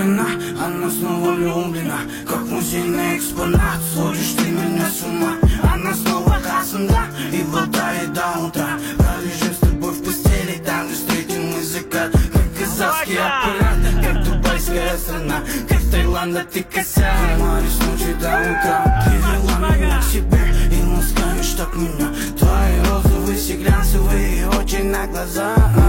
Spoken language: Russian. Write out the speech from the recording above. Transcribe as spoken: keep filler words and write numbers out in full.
влюблена, она снова влюблена. Как музейный экспонат, сводишь ты меня с ума. Она снова касында и болтает до утра. Пролежим с тобой в постели, там где встретим мы закат. Как казахский аппарат, как дубайская страна, как Таиланд, а ты косяк. Море с ночи до утра. Привела меня к себе и ласкаешь так меня. Твои розовые, глянцевые очи на глаза.